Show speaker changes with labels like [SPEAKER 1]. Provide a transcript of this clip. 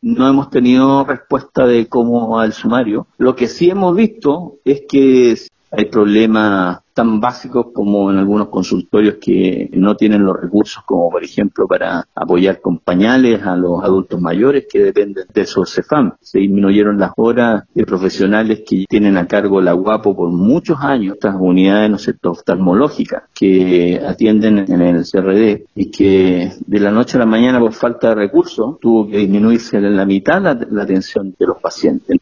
[SPEAKER 1] no hemos tenido respuesta de cómo al sumario. Lo que sí hemos visto es que hay problemas tan básicos como en algunos consultorios que no tienen los recursos, como por ejemplo para apoyar con pañales a los adultos mayores que dependen de esos CEFAM. Se disminuyeron las horas de profesionales que tienen a cargo la UAPO por muchos años, estas unidades, ¿no es cierto?, oftalmológicas que atienden en el CRD y que de la noche a la mañana por falta de recursos tuvo que disminuirse en la mitad la atención de los pacientes.